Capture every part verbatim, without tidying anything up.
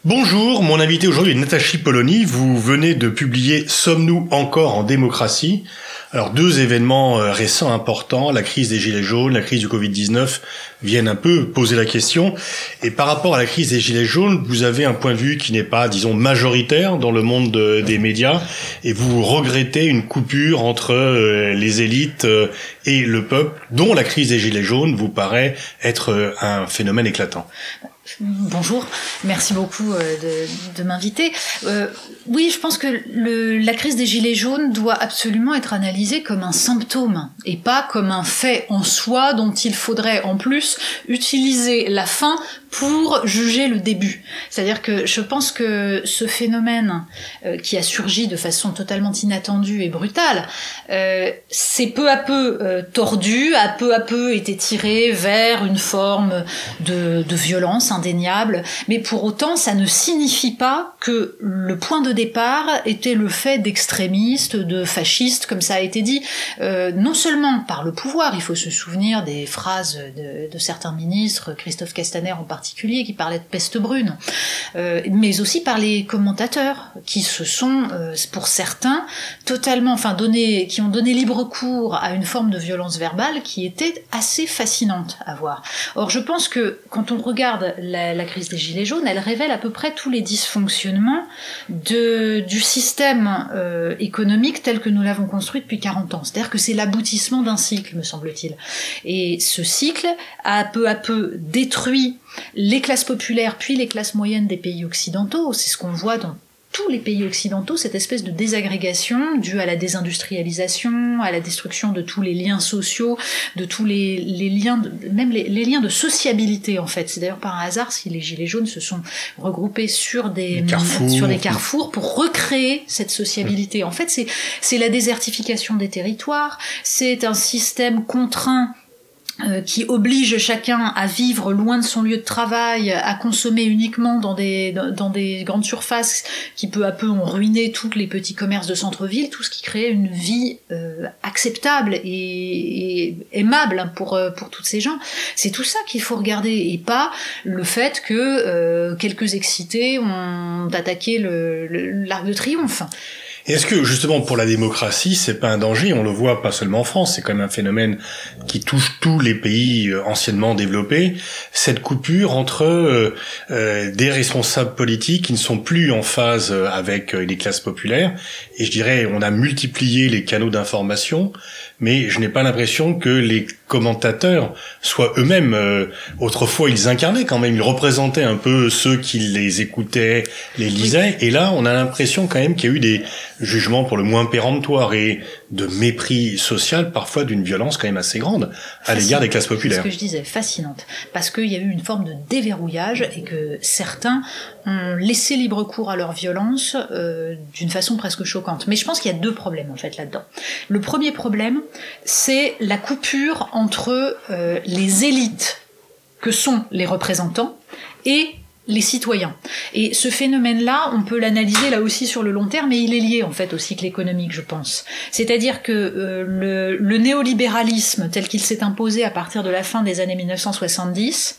Bonjour, mon invité aujourd'hui est Natacha Polony. Vous venez de publier « Sommes-nous encore en démocratie ?» Alors, deux événements récents importants, la crise des Gilets jaunes, la crise du covid dix-neuf, viennent un peu poser la question. Et par rapport à la crise des Gilets jaunes, vous avez un point de vue qui n'est pas, disons, majoritaire dans le monde de, des médias, et vous regrettez une coupure entre les élites et le peuple, dont la crise des Gilets jaunes vous paraît être un phénomène éclatant. Bonjour, merci beaucoup de, de m'inviter. Euh, oui, je pense que le, la crise des Gilets jaunes doit absolument être analysée comme un symptôme et pas comme un fait en soi dont il faudrait en plus utiliser la fin pour juger le début. C'est-à-dire que je pense que ce phénomène euh, qui a surgi de façon totalement inattendue et brutale, euh, c'est peu à peu euh, tordu, a peu à peu été tiré vers une forme de, de violence indéniable, mais pour autant ça ne signifie pas que le point de départ était le fait d'extrémistes, de fascistes, comme ça a été dit, euh, non seulement par le pouvoir, il faut se souvenir des phrases de, de certains ministres, Christophe Castaner en particulier, qui parlait de peste brune, euh, mais aussi par les commentateurs qui se sont, euh, pour certains, totalement, enfin donné, qui ont donné libre cours à une forme de violence verbale qui était assez fascinante à voir. Or, je pense que quand on regarde la, la crise des Gilets jaunes, elle révèle à peu près tous les dysfonctionnements de, du système euh, économique tel que nous l'avons construit depuis quarante ans. C'est-à-dire que c'est l'aboutissement d'un cycle, me semble-t-il. Et ce cycle a peu à peu détruit les classes populaires puis les classes moyennes des pays occidentaux. C'est ce qu'on voit dans tous les pays occidentaux, cette espèce de désagrégation due à la désindustrialisation, à la destruction de tous les liens sociaux, de tous les, les liens, de, même les, les liens de sociabilité en fait. C'est d'ailleurs par un hasard si les Gilets jaunes se sont regroupés sur des carrefours. sur des carrefours pour recréer cette sociabilité. En fait, c'est c'est la désertification des territoires, c'est un système contraint Euh, qui oblige chacun à vivre loin de son lieu de travail, à consommer uniquement dans des, dans des grandes surfaces qui peu à peu ont ruiné tous les petits commerces de centre-ville, tout ce qui créait une vie euh, acceptable et, et aimable pour, pour toutes ces gens. C'est tout ça qu'il faut regarder et pas le fait que euh, quelques excités ont attaqué le, le, l'Arc de Triomphe. Et est-ce que, justement, pour la démocratie, c'est pas un danger? On le voit pas seulement en France, c'est quand même un phénomène qui touche tous les pays anciennement développés. Cette coupure entre euh, euh, des responsables politiques qui ne sont plus en phase avec les classes populaires. Et je dirais, on a multiplié les canaux d'information, mais je n'ai pas l'impression que les commentateurs soient eux-mêmes... Euh, autrefois, ils incarnaient quand même, ils représentaient un peu ceux qui les écoutaient, les lisaient. Oui. Et là, on a l'impression quand même qu'il y a eu des jugement pour le moins péremptoire et de mépris social, parfois d'une violence quand même assez grande à l'égard des classes populaires. C'est ce que je disais, fascinante. Parce qu'il y a eu une forme de déverrouillage et que certains ont laissé libre cours à leur violence euh, d'une façon presque choquante. Mais je pense qu'il y a deux problèmes en fait là-dedans. Le premier problème, c'est la coupure entre euh, les élites que sont les représentants et les citoyens. Et ce phénomène-là, on peut l'analyser là aussi sur le long terme, mais il est lié en fait au cycle économique, je pense. C'est-à-dire que euh, le, le néolibéralisme tel qu'il s'est imposé à partir de la fin des années mille neuf cent soixante-dix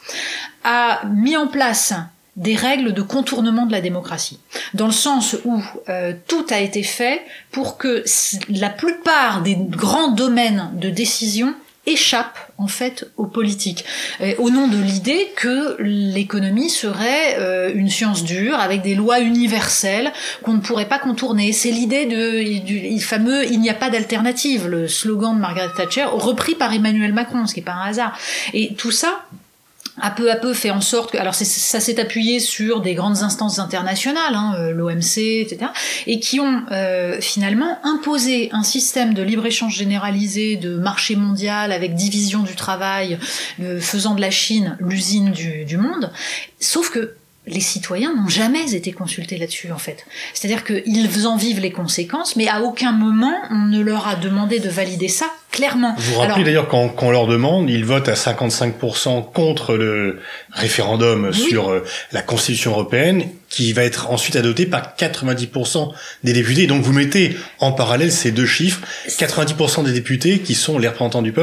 a mis en place des règles de contournement de la démocratie, dans le sens où euh, tout a été fait pour que la plupart des grands domaines de décision échappe en fait aux politiques, euh, au nom de l'idée que l'économie serait euh, une science dure avec des lois universelles qu'on ne pourrait pas contourner. C'est l'idée de, du, du fameux « il n'y a pas d'alternative », le slogan de Margaret Thatcher, repris par Emmanuel Macron, ce qui n'est pas un hasard. Et tout ça a peu à peu fait en sorte que, alors c'est, ça s'est appuyé sur des grandes instances internationales, hein, l'O M C, et cetera, et qui ont euh, finalement imposé un système de libre-échange généralisé, de marché mondial avec division du travail, euh, faisant de la Chine l'usine du, du monde, sauf que les citoyens n'ont jamais été consultés là-dessus, en fait. C'est-à-dire qu'ils en vivent les conséquences, mais à aucun moment on ne leur a demandé de valider ça clairement. Vous vous rappelez Alors, d'ailleurs quand, quand on leur demande, ils votent à cinquante-cinq pour cent contre le référendum oui. sur euh, la Constitution européenne, qui va être ensuite adopté par quatre-vingt-dix pour cent des députés. Donc vous mettez en parallèle ces deux chiffres, quatre-vingt-dix pour cent des députés qui sont les représentants du peuple et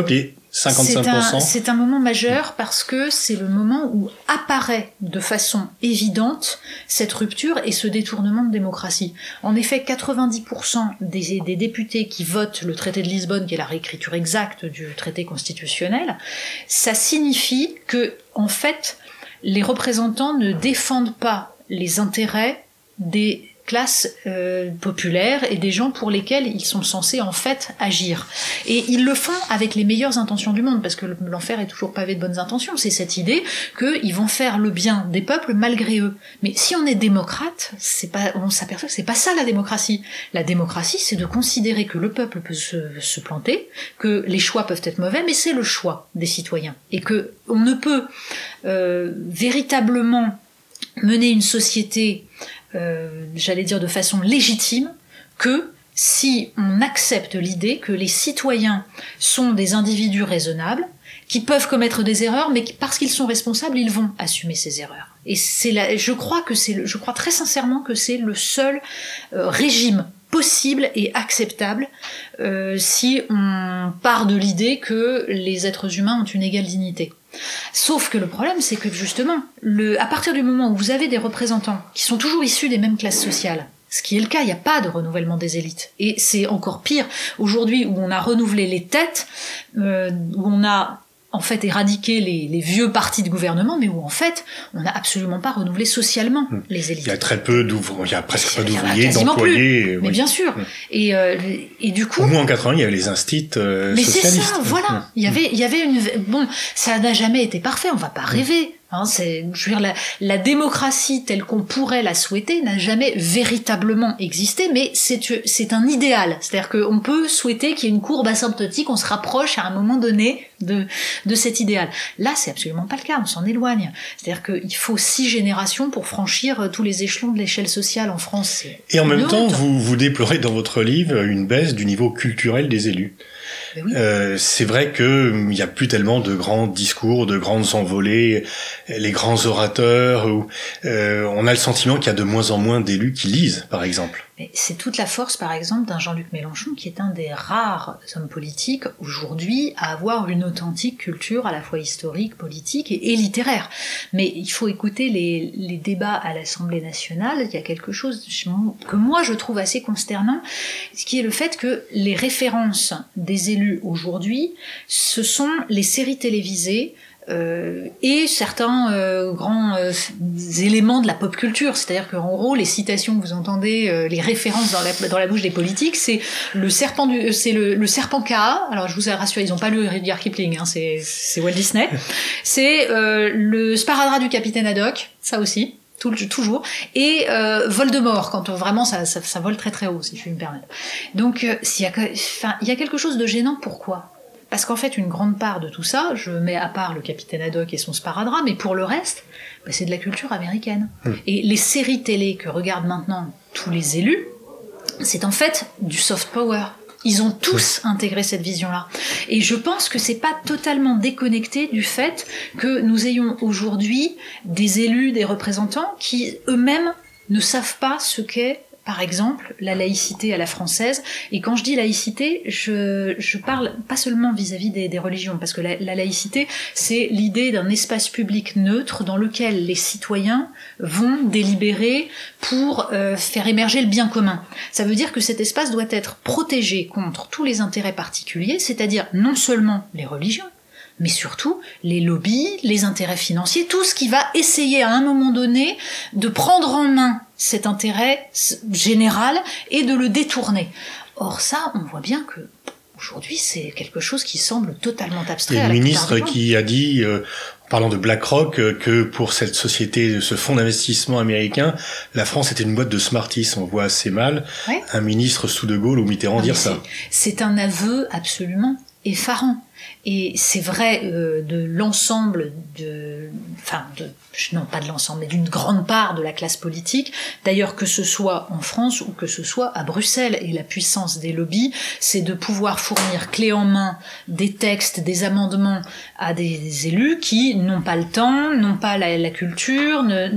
cinquante-cinq pour cent. C'est un, c'est un moment majeur parce que c'est le moment où apparaît de façon évidente cette rupture et ce détournement de démocratie. En effet, quatre-vingt-dix pour cent des, des députés qui votent le traité de Lisbonne, qui est la réécriture exacte du traité constitutionnel, ça signifie que, en fait, les représentants ne défendent pas les intérêts des classes euh, populaires et des gens pour lesquels ils sont censés en fait agir. Et ils le font avec les meilleures intentions du monde, parce que l'enfer est toujours pavé de bonnes intentions. C'est cette idée qu'ils vont faire le bien des peuples malgré eux. Mais si on est démocrate, c'est pas, on s'aperçoit que c'est pas ça la démocratie. La démocratie, c'est de considérer que le peuple peut se, se planter, que les choix peuvent être mauvais, mais c'est le choix des citoyens. Et que on ne peut euh, véritablement mener une société Euh, j'allais dire de façon légitime, que si on accepte l'idée que les citoyens sont des individus raisonnables, qui peuvent commettre des erreurs, mais qui, parce qu'ils sont responsables, ils vont assumer ces erreurs. Et c'est la, je crois que c'est, le, je crois très sincèrement que c'est le seul euh, régime possible et acceptable euh, si on part de l'idée que les êtres humains ont une égale dignité. Sauf que le problème, c'est que justement, le, à partir du moment où vous avez des représentants qui sont toujours issus des mêmes classes sociales, ce qui est le cas, il n'y a pas de renouvellement des élites. Et c'est encore pire, aujourd'hui où on a renouvelé les têtes, euh, où on a en fait éradiqué les, les vieux partis de gouvernement, mais où en fait on n'a absolument pas renouvelé socialement mmh. les élites. Il y a très peu d'ouvriers, il y a presque pas d'ouvriers, d'employés. Plus. Mais oui. Bien sûr. Mmh. Et, euh, et du coup. Au moins en quatre-vingts, il y avait les instits euh, mais socialistes. Mais c'est ça, voilà. Mmh. Il y avait, il y avait une. Bon, ça n'a jamais été parfait. On va pas rêver. Hein, c'est, je veux dire, la, la démocratie telle qu'on pourrait la souhaiter n'a jamais véritablement existé, mais c'est, c'est un idéal. C'est-à-dire qu'on peut souhaiter qu'il y ait une courbe asymptotique, on se rapproche à un moment donné de, de cet idéal. Là, c'est absolument pas le cas, on s'en éloigne. C'est-à-dire qu'il faut six générations pour franchir tous les échelons de l'échelle sociale en France. Et en même temps, vous, vous déplorez dans votre livre une baisse du niveau culturel des élus. Oui. Euh, c'est vrai que il y a plus tellement de grands discours, de grandes envolées, les grands orateurs. Où, euh, on a le sentiment qu'il y a de moins en moins d'élus qui lisent, par exemple. Mais c'est toute la force, par exemple, d'un Jean-Luc Mélenchon, qui est un des rares hommes politiques aujourd'hui à avoir une authentique culture à la fois historique, politique et, et littéraire. Mais il faut écouter les, les débats à l'Assemblée nationale. Il y a quelque chose que moi je trouve assez consternant, ce qui est le fait que les références des élus aujourd'hui, ce sont les séries télévisées Euh, et certains euh, grands euh, éléments de la pop culture, c'est-à-dire qu'en gros les citations que vous entendez, euh, les références dans la, dans la bouche des politiques, c'est le serpent du, c'est le, le serpent K A. Alors je vous rassure, ils n'ont pas lu Rudyard Kipling, hein, c'est, c'est Walt Disney. C'est euh, le sparadrap du capitaine Haddock, ça aussi. Tout, toujours, et euh, Voldemort, quand on, vraiment ça, ça, ça vole très très haut, si je puis me permettre. Donc euh, s'il y a, enfin, il y a quelque chose de gênant, pourquoi ? Parce qu'en fait, une grande part de tout ça, je mets à part le capitaine Haddock et son sparadrap, mais pour le reste, bah, c'est de la culture américaine. Mmh. Et les séries télé que regardent maintenant tous les élus, c'est en fait du soft power. Ils ont tous intégré cette vision-là. Et je pense que c'est pas totalement déconnecté du fait que nous ayons aujourd'hui des élus, des représentants qui eux-mêmes ne savent pas ce qu'est, par exemple, la laïcité à la française. Et quand je dis laïcité, je, je parle pas seulement vis-à-vis des, des religions, parce que la, la laïcité, c'est l'idée d'un espace public neutre dans lequel les citoyens vont délibérer pour euh, faire émerger le bien commun. Ça veut dire que cet espace doit être protégé contre tous les intérêts particuliers, c'est-à-dire non seulement les religions, mais surtout les lobbies, les intérêts financiers, tout ce qui va essayer à un moment donné de prendre en main cet intérêt général et de le détourner. Or ça, on voit bien que aujourd'hui, c'est quelque chose qui semble totalement abstrait. Il y a le ministre qui a dit, euh, en parlant de BlackRock, euh, que pour cette société, ce fonds d'investissement américain, la France était une boîte de Smarties. On voit assez mal ouais. un ministre sous De Gaulle ou Mitterrand non, dire ça. C'est, c'est un aveu absolument effarant. Et c'est vrai euh, de l'ensemble de, enfin, de, non pas de l'ensemble, mais d'une grande part de la classe politique. D'ailleurs, que ce soit en France ou que ce soit à Bruxelles. Et la puissance des lobbies, c'est de pouvoir fournir clé en main des textes, des amendements à des, des élus qui n'ont pas le temps, n'ont pas la, la culture, ne,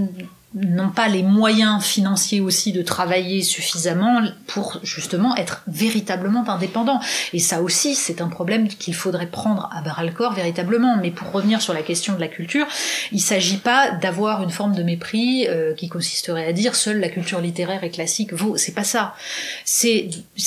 n'ont pas les moyens financiers aussi de travailler suffisamment pour justement être véritablement indépendants. Et ça aussi, c'est un problème qu'il faudrait prendre à bras-le-corps véritablement. Mais pour revenir sur la question de la culture, il s'agit pas d'avoir une forme de mépris euh, qui consisterait à dire seule la culture littéraire et classique vaut. C'est pas ça. C'est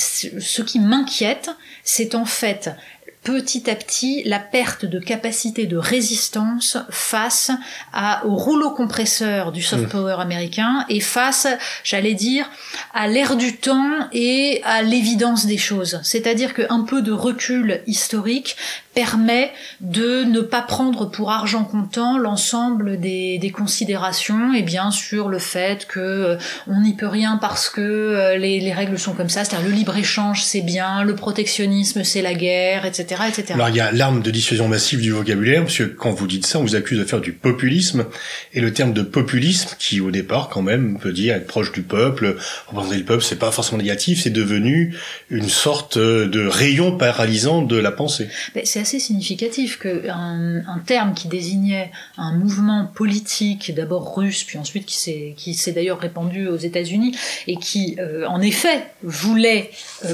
ce qui m'inquiète, c'est en fait petit à petit la perte de capacité de résistance face à, au rouleau compresseur du soft power américain et face, j'allais dire, à l'air du temps et à l'évidence des choses. C'est-à-dire qu'un peu de recul historique permet de ne pas prendre pour argent comptant l'ensemble des, des considérations, et bien sur le fait que euh, on n'y peut rien parce que euh, les, les règles sont comme ça, c'est-à-dire le libre-échange c'est bien, le protectionnisme c'est la guerre, et cetera, et cetera. Alors il y a l'arme de dissuasion massive du vocabulaire, parce que quand vous dites ça, on vous accuse de faire du populisme, et le terme de populisme, qui au départ quand même peut dire être proche du peuple, représenter le peuple, c'est pas forcément négatif, c'est devenu une sorte de rayon paralysant de la pensée. Mais c'est assez significatif qu'un un terme qui désignait un mouvement politique, d'abord russe, puis ensuite qui s'est, qui s'est d'ailleurs répandu aux États-Unis, et qui, euh, en effet, voulait euh,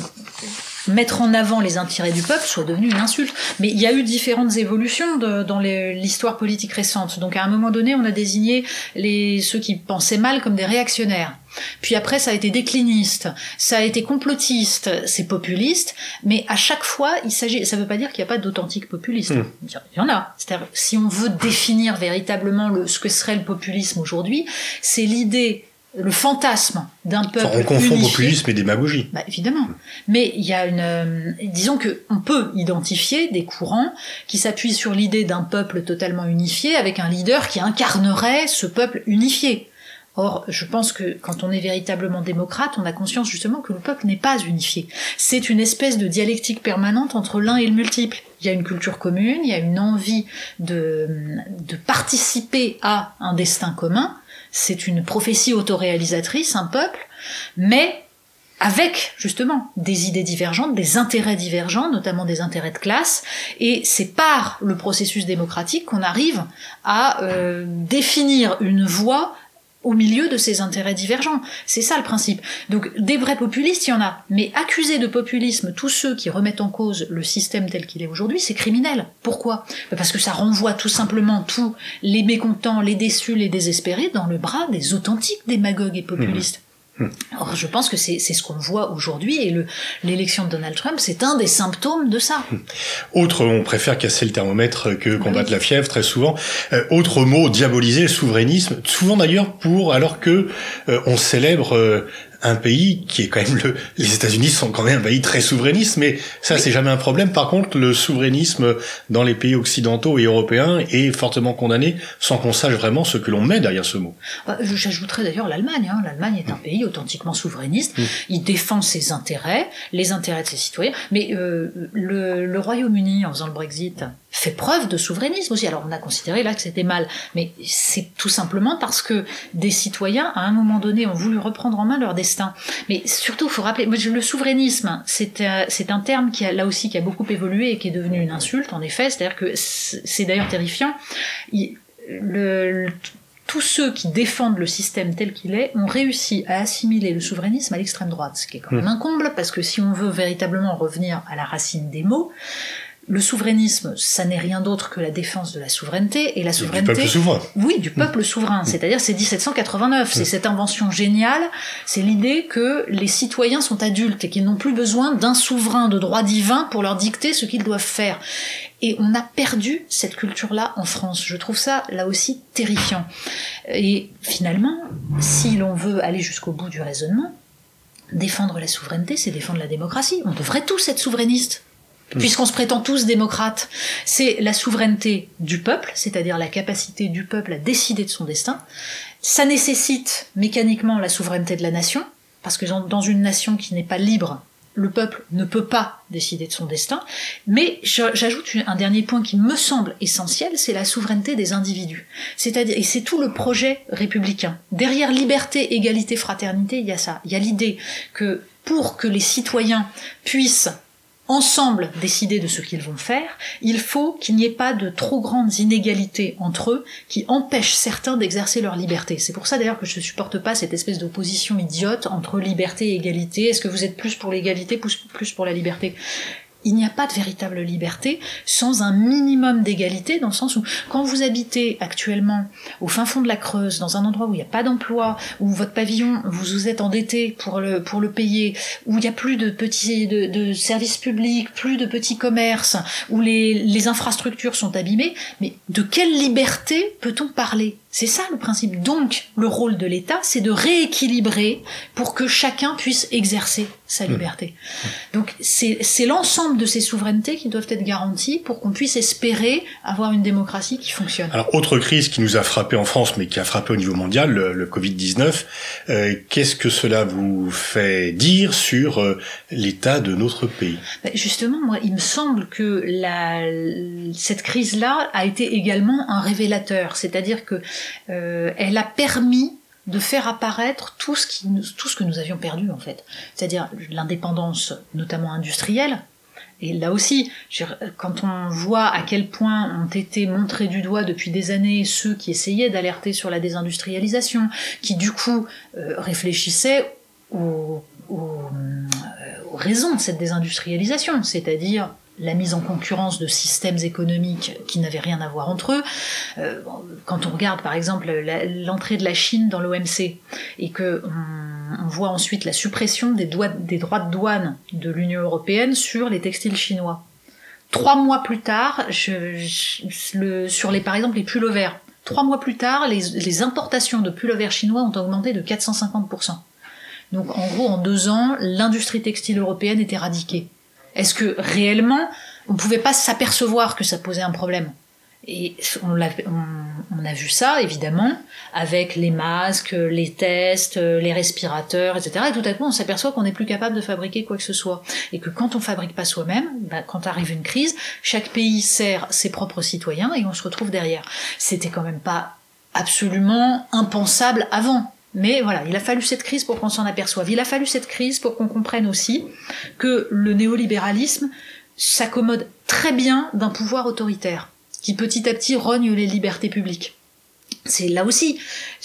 mettre en avant les intérêts du peuple, soit devenu une insulte. Mais il y a eu différentes évolutions de, dans les, l'histoire politique récente. Donc à un moment donné, on a désigné les, ceux qui pensaient mal comme des réactionnaires. Puis après, ça a été décliniste, ça a été complotiste, c'est populiste, mais à chaque fois, il s'agit, ça veut pas dire qu'il n'y a pas d'authentique populiste. Mmh. Il y en a. C'est-à-dire, si on veut définir véritablement le, ce que serait le populisme aujourd'hui, c'est l'idée, le fantasme d'un peuple unifié. On confond populisme et démagogie. Bah, évidemment. Mais il y a une, euh, disons que on peut identifier des courants qui s'appuient sur l'idée d'un peuple totalement unifié avec un leader qui incarnerait ce peuple unifié. Or, je pense que quand on est véritablement démocrate, on a conscience justement que le peuple n'est pas unifié. C'est une espèce de dialectique permanente entre l'un et le multiple. Il y a une culture commune, il y a une envie de, de participer à un destin commun. C'est une prophétie autoréalisatrice, un peuple, mais avec, justement, des idées divergentes, des intérêts divergents, notamment des intérêts de classe, et c'est par le processus démocratique qu'on arrive à euh, définir une voie au milieu de ces intérêts divergents. C'est ça le principe. Donc, des vrais populistes, il y en a. Mais accuser de populisme tous ceux qui remettent en cause le système tel qu'il est aujourd'hui, c'est criminel. Pourquoi ? Parce que ça renvoie tout simplement tous les mécontents, les déçus, les désespérés dans le bras des authentiques démagogues et populistes. Mmh. Alors, je pense que c'est, c'est ce qu'on voit aujourd'hui, et le, l'élection de Donald Trump, c'est un des symptômes de ça. Autre, on préfère casser le thermomètre que combattre oui. la fièvre, très souvent. Euh, autre mot, diaboliser le souverainisme, souvent d'ailleurs pour, alors que euh, on célèbre euh, un pays qui est quand même le, les États-Unis sont quand même un pays très souverainiste, mais ça, oui. c'est jamais un problème. Par contre, le souverainisme dans les pays occidentaux et européens est fortement condamné sans qu'on sache vraiment ce que l'on met derrière ce mot. J'ajouterais d'ailleurs l'Allemagne. Hein. L'Allemagne est un pays authentiquement souverainiste. Mmh. Il défend ses intérêts, les intérêts de ses citoyens. Mais euh, le, le Royaume-Uni, en faisant le Brexit, fait preuve de souverainisme aussi. Alors on a considéré là que c'était mal, mais c'est tout simplement parce que des citoyens, à un moment donné, ont voulu reprendre en main leur destin. Mais surtout, il faut rappeler, le souverainisme, c'est, euh, c'est un terme qui a, là aussi, qui a beaucoup évolué et qui est devenu une insulte, en effet. C'est-à-dire que c'est, c'est d'ailleurs terrifiant. Il, le, le tous ceux qui défendent le système tel qu'il est ont réussi à assimiler le souverainisme à l'extrême droite, ce qui est quand même un comble, parce que si on veut véritablement revenir à la racine des mots, le souverainisme, ça n'est rien d'autre que la défense de la souveraineté, et la souveraineté... Du peuple souverain. Oui, du peuple mmh. souverain. C'est-à-dire, c'est dix-sept cent quatre-vingt-neuf. Mmh. C'est cette invention géniale. C'est l'idée que les citoyens sont adultes et qu'ils n'ont plus besoin d'un souverain de droit divin pour leur dicter ce qu'ils doivent faire. Et on a perdu cette culture-là en France. Je trouve ça, là aussi, terrifiant. Et finalement, si l'on veut aller jusqu'au bout du raisonnement, défendre la souveraineté, c'est défendre la démocratie. On devrait tous être souverainistes, puisqu'on se prétend tous démocrates. C'est la souveraineté du peuple, c'est-à-dire la capacité du peuple à décider de son destin. Ça nécessite mécaniquement la souveraineté de la nation, parce que dans une nation qui n'est pas libre, le peuple ne peut pas décider de son destin. Mais j'ajoute un dernier point qui me semble essentiel, c'est la souveraineté des individus. C'est-à-dire, et c'est tout le projet républicain. Derrière liberté, égalité, fraternité, il y a ça. Il y a l'idée que pour que les citoyens puissent ensemble décider de ce qu'ils vont faire, il faut qu'il n'y ait pas de trop grandes inégalités entre eux qui empêchent certains d'exercer leur liberté. C'est pour ça d'ailleurs que je ne supporte pas cette espèce d'opposition idiote entre liberté et égalité. Est-ce que vous êtes plus pour l'égalité, plus, plus pour la liberté ? Il n'y a pas de véritable liberté sans un minimum d'égalité, dans le sens où quand vous habitez actuellement au fin fond de la Creuse, dans un endroit où il n'y a pas d'emploi, où votre pavillon, vous vous êtes endetté pour le, pour le payer, où il n'y a plus de petits de, de services publics, plus de petits commerces, où les, les infrastructures sont abîmées, mais de quelle liberté peut-on parler ? C'est ça le principe. Donc, le rôle de l'État, c'est de rééquilibrer pour que chacun puisse exercer sa liberté. Mmh. Donc, c'est, c'est l'ensemble de ces souverainetés qui doivent être garanties pour qu'on puisse espérer avoir une démocratie qui fonctionne. Alors, autre crise qui nous a frappé en France, mais qui a frappé au niveau mondial, le, le covid dix-neuf. Euh, qu'est-ce que cela vous fait dire sur euh, l'état de notre pays ? Ben justement, moi, il me semble que la, cette crise-là a été également un révélateur. C'est-à-dire que Euh, elle a permis de faire apparaître tout ce, qui, tout ce que nous avions perdu, en fait. C'est-à-dire l'indépendance, notamment industrielle. Et là aussi, quand on voit à quel point ont été montrés du doigt depuis des années ceux qui essayaient d'alerter sur la désindustrialisation, qui du coup euh, réfléchissaient aux, aux, aux raisons de cette désindustrialisation, c'est-à-dire la mise en concurrence de systèmes économiques qui n'avaient rien à voir entre eux. Euh, quand on regarde par exemple la, l'entrée de la Chine dans l'O M C et que on, on voit ensuite la suppression des, doigts, des droits de douane de l'Union européenne sur les textiles chinois. Trois mois plus tard, je, je, le, sur les par exemple les pullovers, trois mois plus tard, les, les importations de pullovers chinois ont augmenté de quatre cent cinquante pour cent. Donc en gros, en deux ans, l'industrie textile européenne est éradiquée. Est-ce que réellement, on ne pouvait pas s'apercevoir que ça posait un problème ? Et on, l'a, on, on a vu ça, évidemment, avec les masques, les tests, les respirateurs, et cetera. Et tout à coup, on s'aperçoit qu'on n'est plus capable de fabriquer quoi que ce soit. Et que quand on ne fabrique pas soi-même, bah, quand arrive une crise, chaque pays sert ses propres citoyens et on se retrouve derrière. C'était quand même pas absolument impensable avant. Mais voilà, il a fallu cette crise pour qu'on s'en aperçoive. Il a fallu cette crise pour qu'on comprenne aussi que le néolibéralisme s'accommode très bien d'un pouvoir autoritaire, qui petit à petit rogne les libertés publiques. C'est là aussi,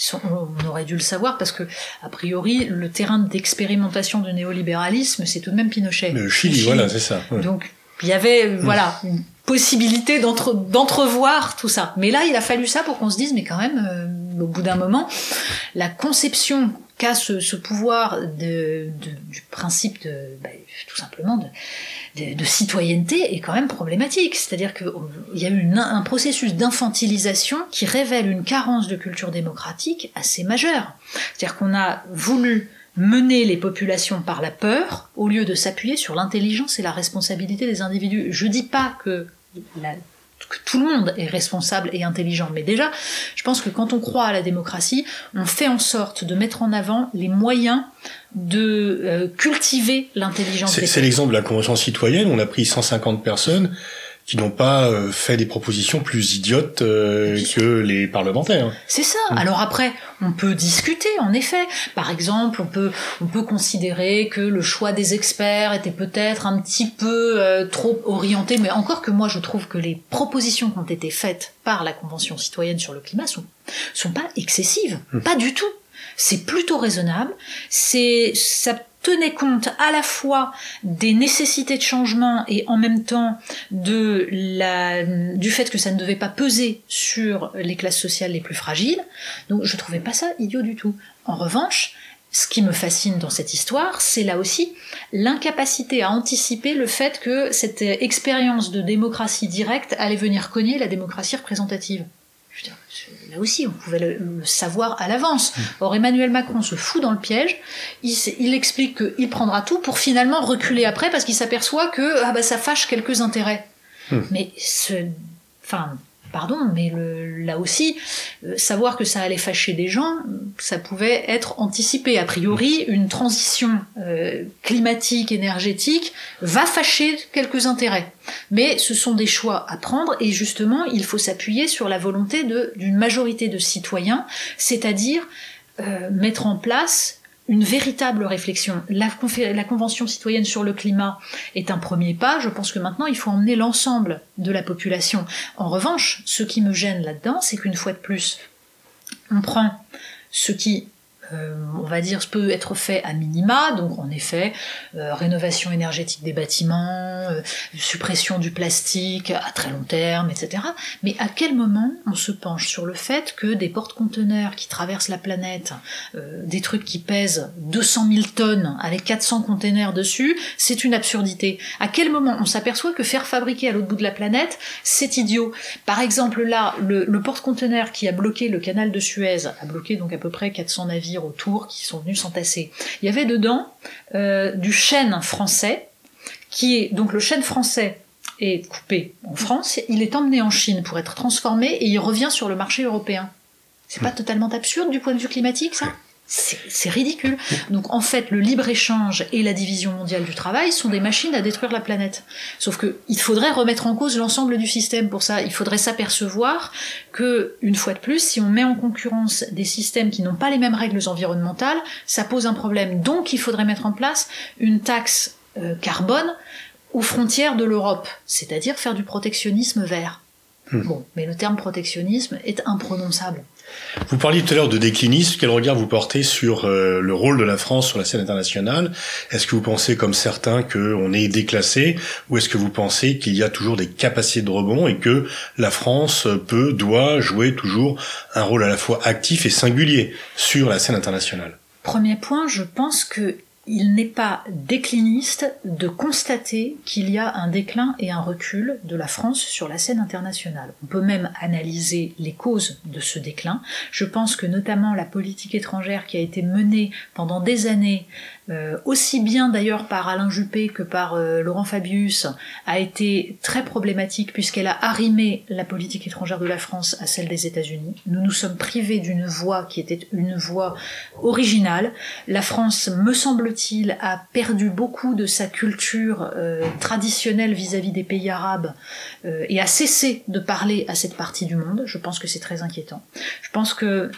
on aurait dû le savoir parce que, a priori, le terrain d'expérimentation du néolibéralisme, c'est tout de même Pinochet. Le Chili, le Chili. Voilà, c'est ça. Ouais. Donc, il y avait, mmh. voilà, une possibilité d'entre, d'entrevoir tout ça. Mais là, il a fallu ça pour qu'on se dise, mais quand même, euh, au bout d'un moment, la conception qu'a ce, ce pouvoir de, de, du principe de, bah, tout simplement, de, de, de citoyenneté est quand même problématique. C'est-à-dire qu'il y a eu une, un processus d'infantilisation qui révèle une carence de culture démocratique assez majeure. C'est-à-dire qu'on a voulu mener les populations par la peur au lieu de s'appuyer sur l'intelligence et la responsabilité des individus. Je dis pas que, la, que tout le monde est responsable et intelligent, mais déjà, je pense que quand on croit à la démocratie, on fait en sorte de mettre en avant les moyens de euh, cultiver l'intelligence. C'est, c'est l'exemple de la Convention citoyenne. On a pris cent cinquante personnes qui n'ont pas euh, fait des propositions plus idiotes euh, que les parlementaires. C'est ça. Mmh. Alors après, on peut discuter, en effet. Par exemple, on peut on peut considérer que le choix des experts était peut-être un petit peu euh, trop orienté, mais encore que moi, je trouve que les propositions qui ont été faites par la Convention citoyenne sur le climat sont sont pas excessives, mmh. pas du tout. C'est plutôt raisonnable. C'est ça tenait compte à la fois des nécessités de changement et en même temps de la, du fait que ça ne devait pas peser sur les classes sociales les plus fragiles. Donc je trouvais pas ça idiot du tout. En revanche, ce qui me fascine dans cette histoire, c'est là aussi l'incapacité à anticiper le fait que cette expérience de démocratie directe allait venir cogner la démocratie représentative. Je veux dire, là aussi, on pouvait le, le savoir à l'avance. Or, Emmanuel Macron se fout dans le piège. Il, il explique qu'il prendra tout pour finalement reculer après parce qu'il s'aperçoit que ah bah, ça fâche quelques intérêts. Mmh. Mais, ce, enfin, pardon, mais le, là aussi, euh, savoir que ça allait fâcher des gens, ça pouvait être anticipé. A priori, une transition euh, climatique, énergétique, va fâcher quelques intérêts. Mais ce sont des choix à prendre et justement, il faut s'appuyer sur la volonté de, d'une majorité de citoyens, c'est-à-dire euh, mettre en place une véritable réflexion. La, confé- la Convention citoyenne sur le climat est un premier pas. Je pense que maintenant, il faut emmener l'ensemble de la population. En revanche, ce qui me gêne là-dedans, c'est qu'une fois de plus, on prend ce qui, euh, on va dire, peut être fait à minima, donc en effet, euh, rénovation énergétique des bâtiments, euh, suppression du plastique à très long terme, et cetera. Mais à quel moment on se penche sur le fait que des porte-conteneurs qui traversent la planète, euh, des trucs qui pèsent deux cent mille tonnes avec quatre cents containers dessus, c'est une absurdité? À quel moment on s'aperçoit que faire fabriquer à l'autre bout de la planète, c'est idiot? Par exemple, là, le, le porte-conteneur qui a bloqué le canal de Suez, a bloqué donc à peu près quatre cents navires autour qui sont venus s'entasser. Il y avait dedans euh, du chêne français, qui est donc le chêne français est coupé en France, il est emmené en Chine pour être transformé et il revient sur le marché européen. C'est pas totalement absurde du point de vue climatique, ça? C'est, c'est ridicule. Donc en fait, le libre-échange et la division mondiale du travail sont des machines à détruire la planète. Sauf que il faudrait remettre en cause l'ensemble du système pour ça. Il faudrait s'apercevoir que, une fois de plus, si on met en concurrence des systèmes qui n'ont pas les mêmes règles environnementales, ça pose un problème. Donc il faudrait mettre en place une taxe euh, carbone aux frontières de l'Europe, c'est-à-dire faire du protectionnisme vert. Mmh. Bon, mais le terme protectionnisme est imprononçable. Vous parliez tout à l'heure de déclinisme. Quel regard vous portez sur euh, le rôle de la France sur la scène internationale? Est-ce que vous pensez, comme certains, qu'on est déclassé, ou est-ce que vous pensez qu'il y a toujours des capacités de rebond et que la France peut, doit jouer toujours un rôle à la fois actif et singulier sur la scène internationale? Premier point, je pense que il n'est pas décliniste de constater qu'il y a un déclin et un recul de la France sur la scène internationale. On peut même analyser les causes de ce déclin. Je pense que notamment la politique étrangère qui a été menée pendant des années, euh, aussi bien d'ailleurs par Alain Juppé que par euh, Laurent Fabius, a été très problématique puisqu'elle a arrimé la politique étrangère de la France à celle des États-Unis. Nous nous sommes privés d'une voix qui était une voix originale. La France, me semble-t-il, a perdu beaucoup de sa culture euh, traditionnelle vis-à-vis des pays arabes euh, et a cessé de parler à cette partie du monde. Je pense que c'est très inquiétant. Je pense que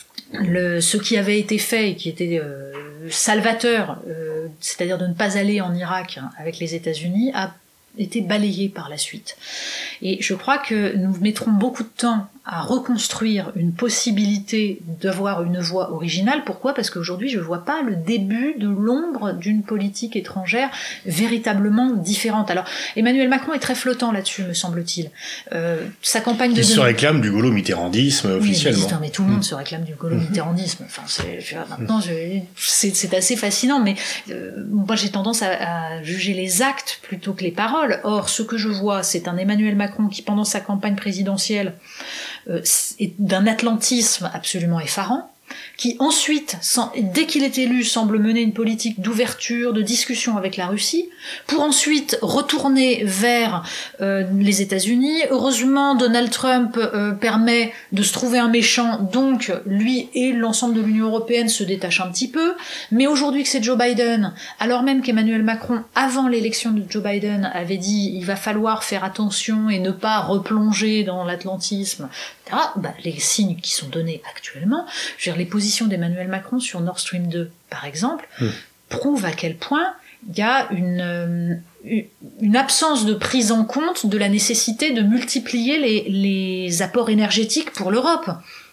le, ce qui avait été fait et qui était euh, salvateur, euh, c'est-à-dire de ne pas aller en Irak avec les États-Unis, a été balayé par la suite. Et je crois que nous mettrons beaucoup de temps à reconstruire une possibilité d'avoir une voix originale. Pourquoi ? Parce qu'aujourd'hui, je ne vois pas le début de l'ombre d'une politique étrangère véritablement différente. Alors, Emmanuel Macron est très flottant là-dessus, me semble-t-il. Euh, sa campagne de... Il se réclame du gaulo-mitterrandisme oui, officiellement. Mais, mais tout le monde mmh. se réclame du gaulo-mitterrandisme. Enfin, c'est, je, maintenant, je, c'est, c'est assez fascinant, mais euh, moi, j'ai tendance à, à juger les actes plutôt que les paroles. Or, ce que je vois, c'est un Emmanuel Macron qui, pendant sa campagne présidentielle, Euh, et d'un atlantisme absolument effarant, qui ensuite, sans, dès qu'il est élu, semble mener une politique d'ouverture, de discussion avec la Russie, pour ensuite retourner vers euh, les États-Unis. Heureusement, Donald Trump euh, permet de se trouver un méchant, donc lui et l'ensemble de l'Union européenne se détachent un petit peu. Mais aujourd'hui que c'est Joe Biden, alors même qu'Emmanuel Macron, avant l'élection de Joe Biden, avait dit il va falloir faire attention et ne pas replonger dans l'atlantisme, et cetera, bah, les signes qui sont donnés actuellement, je veux dire, les positions d'Emmanuel Macron sur Nord Stream deux, par exemple, mmh. prouvent à quel point il y a une, une absence de prise en compte de la nécessité de multiplier les, les apports énergétiques pour l'Europe.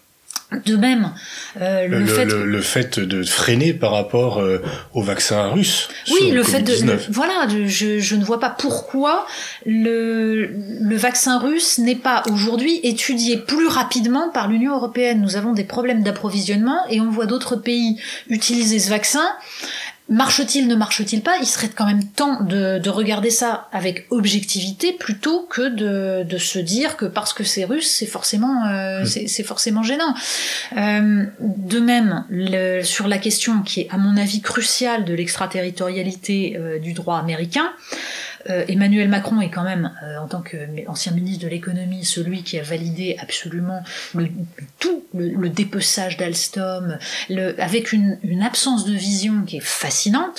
De même, euh, le, le, fait le, le fait de freiner par rapport euh, au vaccin russe. Oui, le fait de, le, voilà, je, je ne vois pas pourquoi le, le vaccin russe n'est pas aujourd'hui étudié plus rapidement par l'Union européenne. Nous avons des problèmes d'approvisionnement et on voit d'autres pays utiliser ce vaccin. Marche-t-il, ne marche-t-il pas ? Il serait quand même temps de, de regarder ça avec objectivité plutôt que de, de se dire que parce que c'est russe, c'est forcément, euh, mmh. c'est, c'est forcément gênant. Euh, de même, le, sur la question qui est à mon avis cruciale de l'extraterritorialité euh, du droit américain, Euh, Emmanuel Macron est quand même, euh, en tant qu'ancien ministre de l'économie, celui qui a validé absolument le, tout le, le dépeçage d'Alstom, le, avec une, une absence de vision qui est fascinante.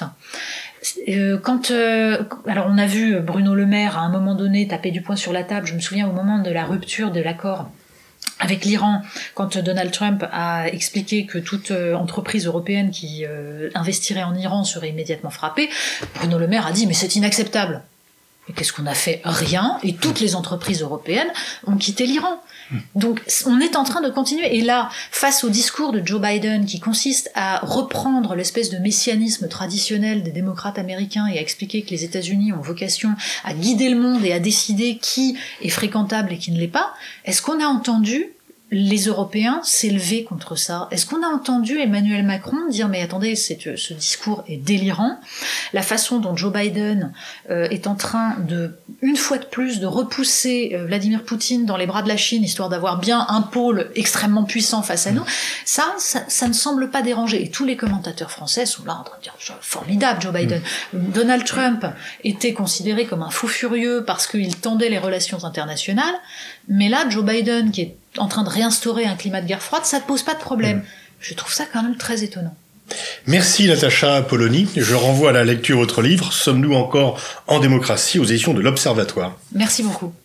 Euh, quand, euh, alors on a vu Bruno Le Maire à un moment donné taper du poing sur la table. Je me souviens au moment de la rupture de l'accord avec l'Iran, quand Donald Trump a expliqué que toute euh, entreprise européenne qui euh, investirait en Iran serait immédiatement frappée, Bruno Le Maire a dit « mais c'est inacceptable ». Et qu'est-ce qu'on a fait? Rien. Et toutes les entreprises européennes ont quitté l'Iran. Donc, on est en train de continuer. Et là, face au discours de Joe Biden, qui consiste à reprendre l'espèce de messianisme traditionnel des démocrates américains et à expliquer que les États-Unis ont vocation à guider le monde et à décider qui est fréquentable et qui ne l'est pas, est-ce qu'on a entendu les Européens s'élever contre ça? Est-ce qu'on a entendu Emmanuel Macron dire « mais attendez, c'est, ce discours est délirant ». La façon dont Joe Biden euh, est en train de, une fois de plus, de repousser euh, Vladimir Poutine dans les bras de la Chine, histoire d'avoir bien un pôle extrêmement puissant face à nous, ça, ça, ça ne semble pas déranger. Et tous les commentateurs français sont là en train de dire « formidable, Joe Biden ». Donald Trump était considéré comme un fou furieux parce qu'il tendait les relations internationales, mais là, Joe Biden, qui est en train de réinstaurer un climat de guerre froide, ça ne pose pas de problème. Mmh. Je trouve ça quand même très étonnant. Merci Natacha Polony. Je renvoie à la lecture de votre livre « Sommes-nous encore en démocratie » aux éditions de l'Observatoire. Merci beaucoup.